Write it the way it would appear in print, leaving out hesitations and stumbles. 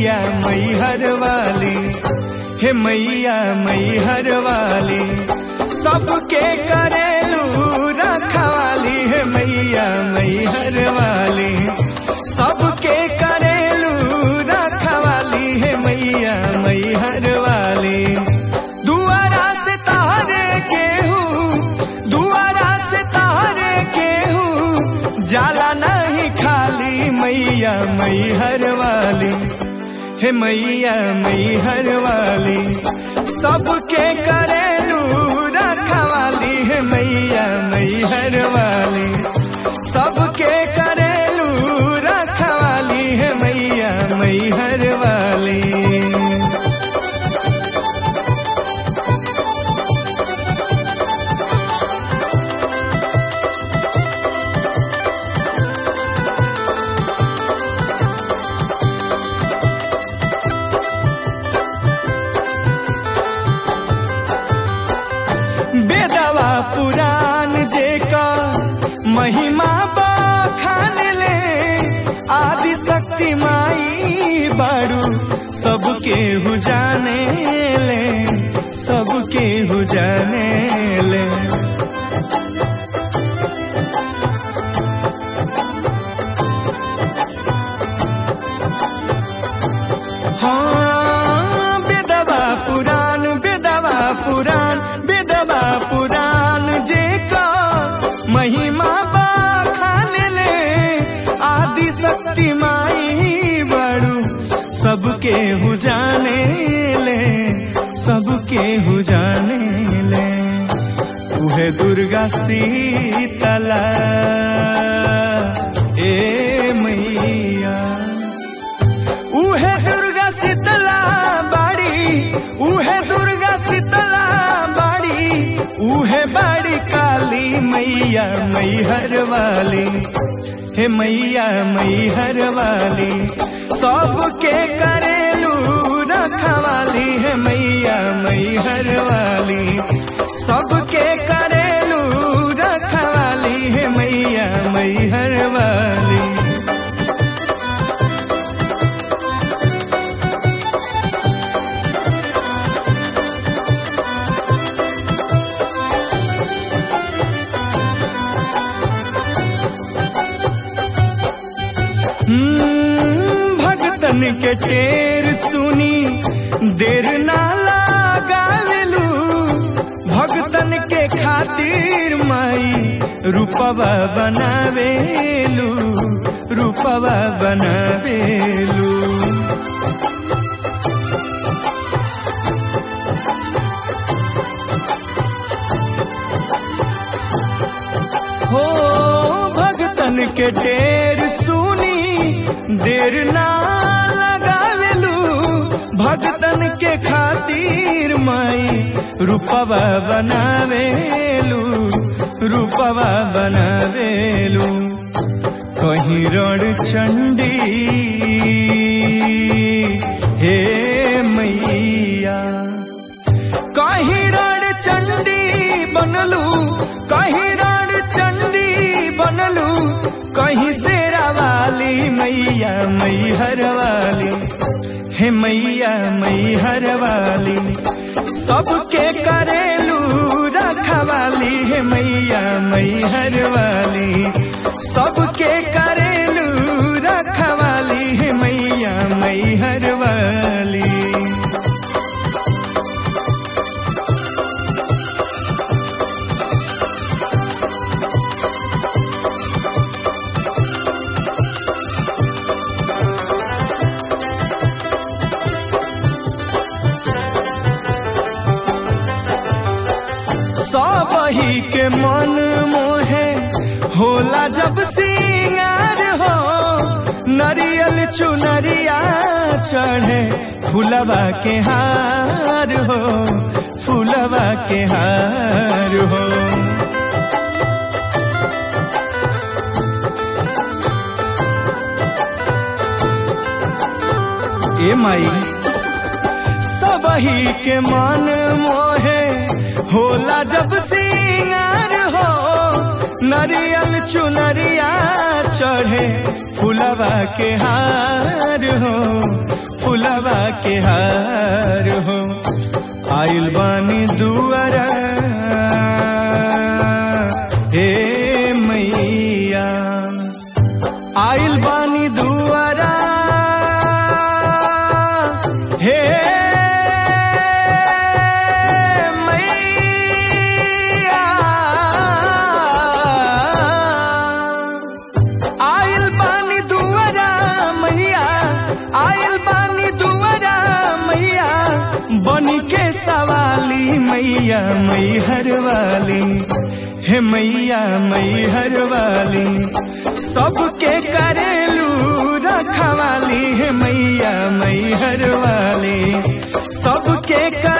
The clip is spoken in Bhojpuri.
मैया मैहर वाली, हे मैया मैहर वाली, सबके करेलू रखवाली, हे मैया मैहर वाली, सबके करेलू रखवाली, हे मैया मैहर वाली। दुआरा से तारे केहू, दुआरा से तारे केहू, जाला नहीं खाली, मैया मैहर वाली, हे मैया मैहर वाली, सबके करेलू रखवाली, हे मैया मैहर वाली, सबके करेलू रखवाली, हे मैया मैहर वाली। बेदवा पुराण जेका महिमा बखान ले, आदि शक्ति माई बारू, सबके हु जाने ले, सबके हु जाने ले। हाँ बेदवा पुराण, बेदवा पुराण, बेदवा पुराण जेका महिमा बखान ले, आदि शक्ति माई बड़ू, सबके हु जाने ले, सबके हु जाने ले। उहे दुर्गा शीतला ए मैया, उहे दुर्गा शीतला बाड़ी, उहे दुर्गा शीतला बाड़ी, उहे बाड़ी काली, मैया मैहर वाली, हे मैया मैहर वाली, सबके करेलू रखवाली, हे मैया मैहर वाली, सबके करेलू रखवाली, हे मैया मैहर वाली। भगतन के टेर सुनी देर ना लगावेलू, भगतन के खातिर माई रूपवा बनावेलू, रूपवा बनावेलू। हो भगतन के टेर सुनी देर ना लगावेलू, भगतन के खातिर माई रूपवा बनावेलू, रूपवा बनावेलू। कहीं रण चंडी हे मैया, कहीं रण चंडी बनलू, कहीं रण चंडी बनलू, कहीं शेरा वाली, मैया मैहर वाली, हे मैया मैहर वाली, सबके करेलू रखवाली, हे मैया मैहर वाली, सबके करेलू रखवाली, हे मैया मैहर वाली। सबही के मन मोहे होला जब सिंगार हो, नरियल चुनरिया चढ़े फुलवा के हार हो, फुलवा के हार हो। ए माई सबही के मन मोहे होला जब सिंगार हो, नरियल चुनरिया चढ़े फुलवा फुलवा के हार हो, फुलवा के हार हो। आइल बानी दुआरा हे मैया, आइल बानी दुआरा हे मैया, आइल बानी दुआरा मैया, आइल बानी दुआरा मैया, बनी के सवाली मैया मैहर वाली, हे मैया मैहर वाली, सबके करेलू रखवाली, हे मैया मैहर वाली, सबके